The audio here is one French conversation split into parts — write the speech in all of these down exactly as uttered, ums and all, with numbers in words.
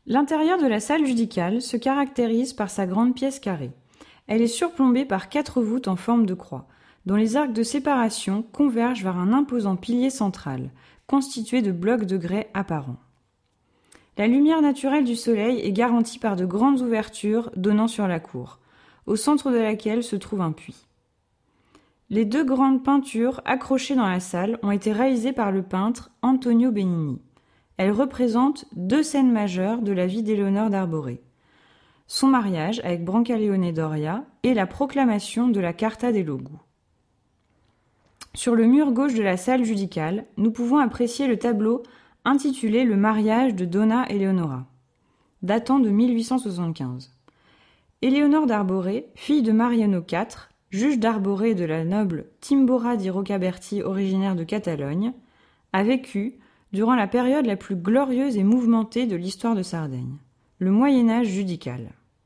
L'intérieur de la salle judicale se caractérise par sa grande pièce carrée. Elle est surplombée par quatre voûtes en forme de croix, dont les arcs de séparation convergent vers un imposant pilier central, constitué de blocs de grès apparents. La lumière naturelle du soleil est garantie par de grandes ouvertures donnant sur la cour, au centre de laquelle se trouve un puits. Les deux grandes peintures accrochées dans la salle ont été réalisées par le peintre Antonio Benigni. Elles représentent deux scènes majeures de la vie d'Éléonore d'Arborée. Son mariage avec Brancaleone Doria et la proclamation de la Carta dei Loghi. Sur le mur gauche de la salle judicale, nous pouvons apprécier le tableau intitulé « Le mariage de Donna Eleonora », datant de mille huit cent soixante-quinze. Éléonore d'Arborée, fille de Mariano quatre, juge d'Arborée de la noble Timbora di Rocaberti originaire de Catalogne, a vécu durant la période la plus glorieuse et mouvementée de l'histoire de Sardaigne, le Moyen-Âge judical.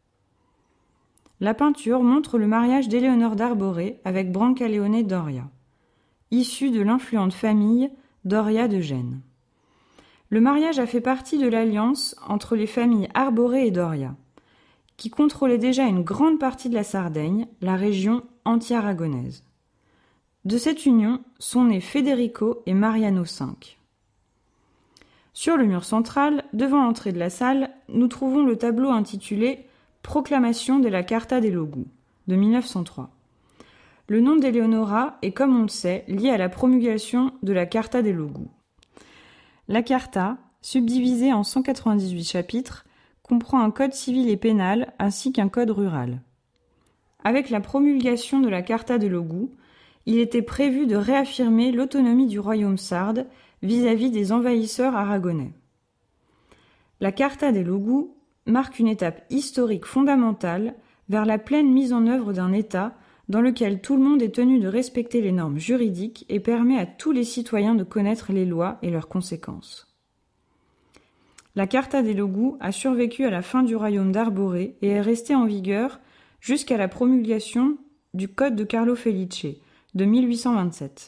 La peinture montre le mariage d'Éléonore d'Arborée avec Brancaleone Doria, issu de l'influente famille Doria de Gênes. Le mariage a fait partie de l'alliance entre les familles Arborée et Doria, qui contrôlaient déjà une grande partie de la Sardaigne, la région anti-aragonaise. De cette union sont nés Federico et Mariano cinq. Sur le mur central, devant l'entrée de la salle, nous trouvons le tableau intitulé « Proclamation de la Carta dei Loghi » de mille neuf cent trois. Le nom d'Eleonora est, comme on le sait, lié à la promulgation de la Carta dei Loghi. La Carta, subdivisée en cent quatre-vingt-dix-huit chapitres, comprend un code civil et pénal ainsi qu'un code rural. Avec la promulgation de la Carta dei Loghi, il était prévu de réaffirmer l'autonomie du royaume sarde vis-à-vis des envahisseurs aragonais. La Carta dei Loghi marque une étape historique fondamentale vers la pleine mise en œuvre d'un État dans lequel tout le monde est tenu de respecter les normes juridiques et permet à tous les citoyens de connaître les lois et leurs conséquences. La Carta dei Loghi a survécu à la fin du royaume d'Arborée et est restée en vigueur jusqu'à la promulgation du Code de Carlo Felice de mille huit cent vingt-sept.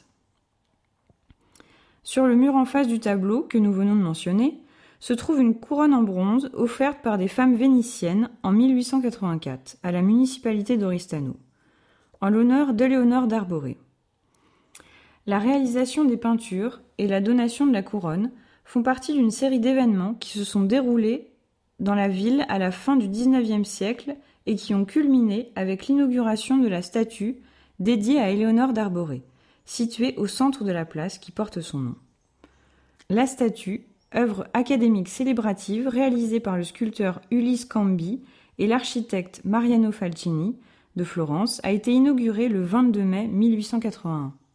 Sur le mur en face du tableau, que nous venons de mentionner, se trouve une couronne en bronze offerte par des femmes vénitiennes en mille huit cent quatre-vingt-quatre à la municipalité d'Oristano, en l'honneur d'Éléonore d'Arborée. La réalisation des peintures et la donation de la couronne font partie d'une série d'événements qui se sont déroulés dans la ville à la fin du dix-neuvième siècle et qui ont culminé avec l'inauguration de la statue dédiée à Éléonore d'Arborée, située au centre de la place qui porte son nom. La statue, œuvre académique célébrative réalisée par le sculpteur Ulysse Cambi et l'architecte Mariano Falcini de Florence, a été inaugurée le vingt-deux mai mille huit cent quatre-vingt-un.